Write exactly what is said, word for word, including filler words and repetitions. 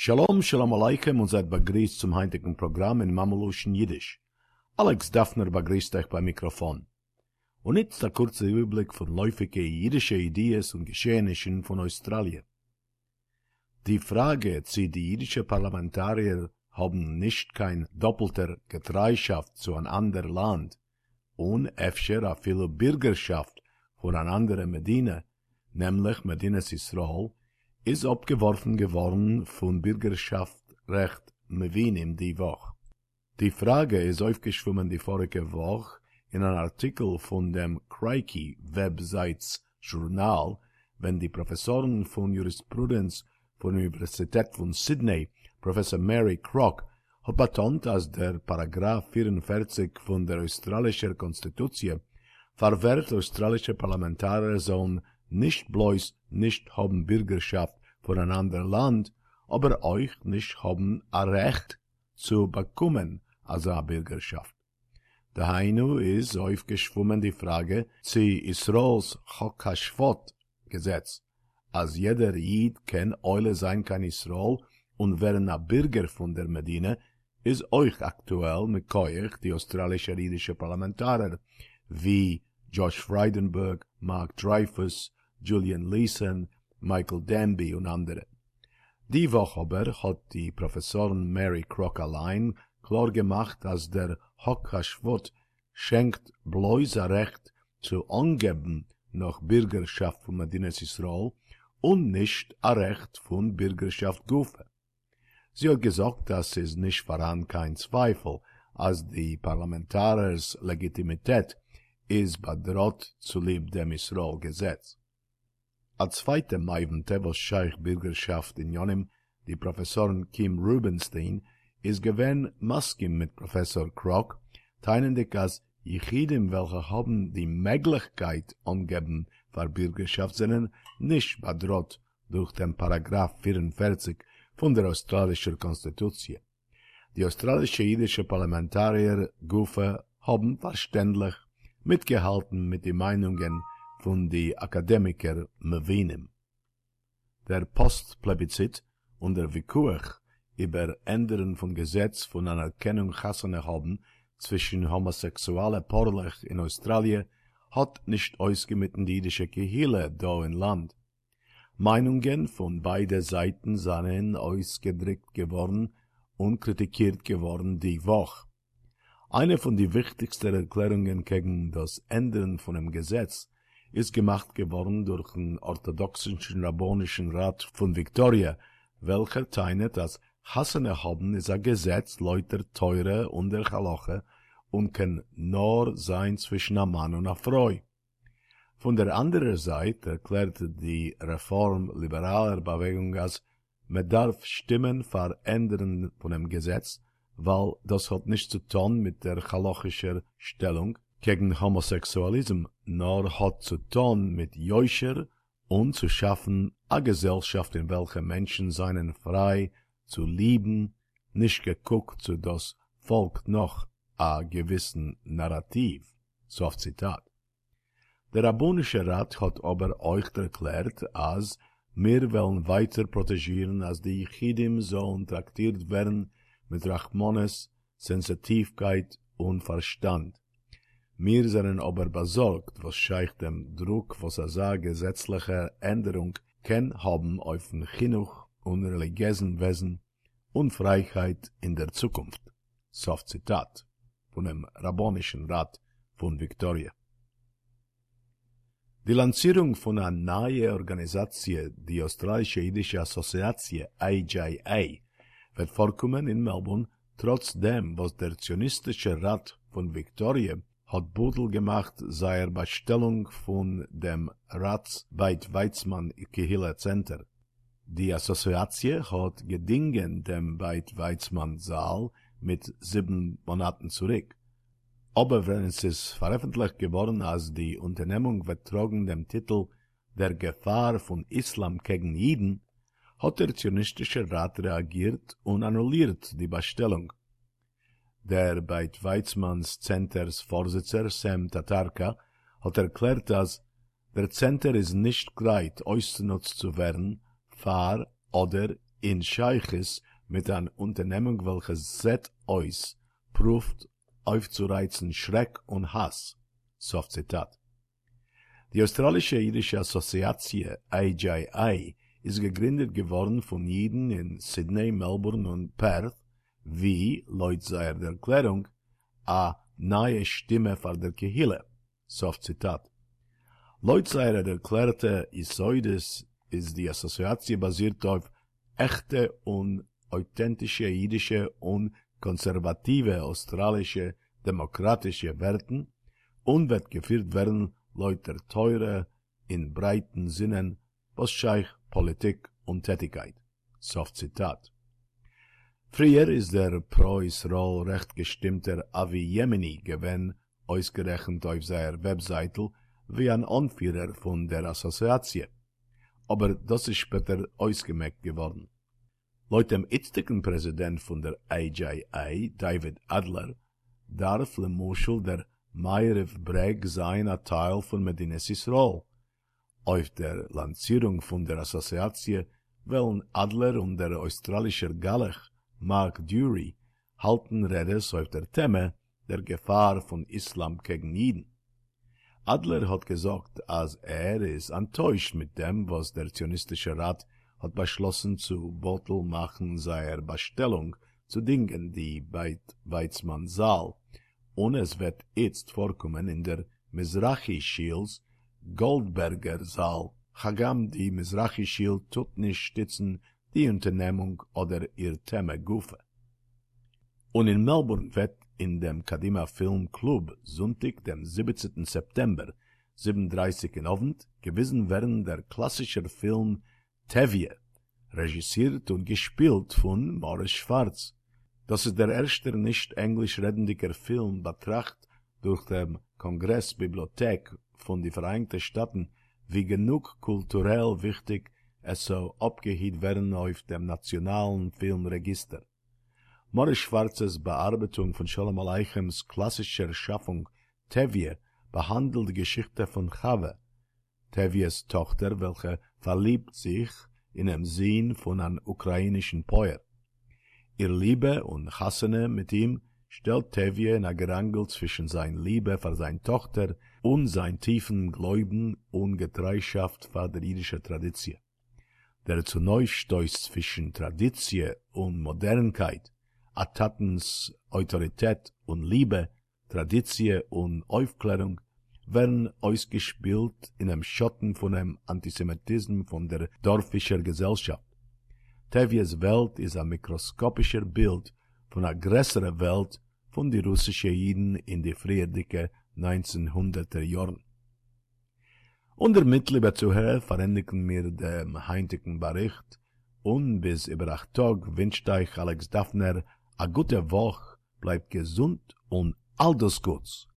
Shalom, Shalom Aleichem und seid begrüßt zum heutigen Programm in Mameluschen Jiddisch. Alex Daffner begrüßt euch beim Mikrofon. Und jetzt der kurze Überblick von läufigen jiddischen Ideen und Geschehnissen von Australien. Die Frage, ob die jiddischen Parlamentarier haben nicht kein doppelter Getreischaft zu einem anderen Land und öfter a viele Bürgerschaft von einer anderen Medina, nämlich Medinas Israel, ist abgeworfen geworden von Bürgerschaftsrecht Mevinim die Woche. Die Frage ist aufgeschwommen die vorige Woche in einem Artikel von dem Crikey Websites Journal, wenn die Professoren von Jurisprudenz von der Universität von Sydney, Professor Mary Crock, hat betont, dass der Paragraph vierundvierzig von der australischen Konstitution verwehrt australische Parlamentarier sollen nicht bloß nicht haben Bürgerschaft von einem anderen Land, aber euch nicht haben ein Recht zu bekommen als eine Bürgerschaft. Daheinu ist aufgeschwommen die Frage zu Israels Chok HaShvot Gesetz, als jeder Jid kann Eule sein kann Israel und wären ein Bürger von der Medina, ist euch aktuell mit Koech die australische jüdische Parlamentarier wie Josh Frydenberg, Mark Dreyfus, Julian Leeson, Michael Danby und andere. Die Woche aber hat die Professorin Mary Crock allein klar gemacht, dass der Chok HaShvot schenkt bloß ein Recht zu angeben nach Bürgerschaft von Medinas Israel und nicht ein Recht von Bürgerschaft Gufe. Sie hat gesagt, dass es nicht voran kein Zweifel, als die Parlamentariers Legitimität ist bedroht zulieb dem Israel-Gesetz. Als zweite Maivente, was Scheich Bürgerschaft in Jonim, die Professorin Kim Rubenstein, ist gewähnt Maskim mit Professor Crock, teilendig als Yichidim, welche haben die Möglichkeit angeben für Bürgerschaft, sind nicht bedroht durch den Paragraph vierundvierzig von der australischen Konstitution. Die australische jüdische Parlamentarier Gufe haben verständlich mitgehalten mit den Meinungen von die Akademiker Mevinim. Der Postplebizit und der Vikuach über Änderung von Gesetz von Anerkennung Chassane haben zwischen homosexuelle Porlech in Australien hat nicht ausgemitten die jüdische Kehle da im Land. Meinungen von beiden Seiten seien ausgedrückt geworden und kritikiert geworden die Woche. Eine von den wichtigsten Erklärungen gegen das Ändern von dem Gesetz ist gemacht geworden durch den orthodoxen Rabbinischen Rat von Victoria, welcher teilt, dass Chassane haben ist ein Gesetz leuter teure und der Halache und kann nur sein zwischen einem Mann und einer Frau. Von der anderen Seite erklärte die Reform liberaler Bewegung als man darf Stimmen verändern von dem Gesetz, weil das hat nichts zu tun mit der halachischen Stellung gegen Homosexualismus, nur hat zu tun mit Joischer und zu schaffen eine Gesellschaft, in welcher Menschen seien frei zu lieben, nicht geguckt zu das Volk noch a gewissen Narrativ. So auf Zitat. Der Rabbonische Rat hat aber euch erklärt, als wir wollen weiter protegieren, als die Yichidim sollen traktiert werden mit Rachmones, Sensitivkeit und Verstand. Wir sind aber besorgt, was scheich dem Druck, was er sagt, gesetzliche Änderung kann haben auf den Chinuch und religiösen Wesen und Freiheit in der Zukunft. So Zitat von dem Rabbinischen Rat von Victoria. Die Lancierung von einer neuen Organisation, die Australische Jüdische Assoziation A J A, wird vorkommen in Melbourne, trotzdem, was der Zionistische Rat von Victoria hat Budel gemacht, seiner Bestellung von dem Rats Beit Weizmann Kehila Center. Die Assoziation hat gedingen dem Beit Weizmann Saal mit sieben Monaten zurück. Aber wenn es ist veröffentlicht geworden, als die Unternehmung wird tragen dem Titel Der Gefahr von Islam gegen Jiden, hat der Zionistische Rat reagiert und annulliert die Bestellung. Der Beit Weizmanns Centers Vorsitzender Sam Tatarka hat erklärt, dass der Center ist nicht bereit, ausgenutzt zu werden, für oder in Scheiches mit an Unternehmung, welches set aus, prüft aufzureizen Schreck und Hass. Soft Zitat. Die australische jüdische Assoziation A J I ist gegründet geworden von Jiden in Sydney, Melbourne und Perth, wie, laut seiner Erklärung, a neue Stimme für der Kehille. Soft Zitat. Laut seiner erklärte Isoides ist die Assoziation basiert auf echte und authentische jüdische und konservative australische demokratische Werten und wird geführt werden laut der Teure in breiten Sinnen, was scheich Politik und Tätigkeit. Soft Zitat. Früher ist der pro-Israel recht gestimmter Avi Yemeni gewesen, ausgerechnet auf seiner Webseite, wie ein Anführer von der Assoziation. Aber das ist später ausgemerkt geworden. Laut dem jetzigen Präsident von der A J I, David Adler, darf le Moschel der Ma'ariv Breg sein ein Teil von Medinas Israel. Auf der Lancierung von der Assoziation wollen Adler und der australische Galach Mark Dury halten Redes auf der Thema der Gefahr von Islam gegen Jiden. Adler hat gesagt, als er ist enttäuscht mit dem, was der Zionistische Rat hat beschlossen zu Bottel machen seiner Bestellung zu Dingen, die bei Weizmann Saal, und es wird jetzt vorkommen in der Mizrachi Shields Goldberger Saal. Chagam die Mizrachi Shield tut nicht stützen die Unternehmung oder ihr Thema Gufe. Und in Melbourne wird in dem Kadima Film Club Sonntag, dem siebzehnten September, sieben Uhr dreißig in Abend, gewiesen werden der klassische Film Tevye, regissiert und gespielt von Morris Schwarz. Das ist der erste nicht englisch redendiger Film betracht durch den Kongressbibliothek von den Vereinigten Staaten, wie genug kulturell wichtig es soll abgehielt werden auf dem nationalen Filmregister. Morris Schwarzes Bearbeitung von Shalom Aleichems klassischer Schaffung Tevye behandelt die Geschichte von Chave, Tevyes Tochter, welche verliebt sich in dem Sinn von einem ukrainischen Poet. Ihr Liebe und Hassene mit ihm stellt Tevye in ein Gerangel zwischen seiner Liebe für seine Tochter und sein tiefen Glauben und Getreuschaft für die jüdische Tradition. Der zu Neustoß zwischen Tradition und Modernkeit, Atatens Autorität und Liebe, Tradition und Aufklärung werden ausgespielt in einem Schatten von einem Antisemitismus von der dorfischen Gesellschaft. Tevyes Welt ist ein mikroskopischer Bild von einer größeren Welt von den russischen Juden in die friedliche neunzehnhunderter Jahren. Und damit, liebe Zuhörer, verändigen wir den heutigen Bericht und bis über acht Tage wünscht euch Alex Daffner eine gute Woche, bleibt gesund und all das Gutes.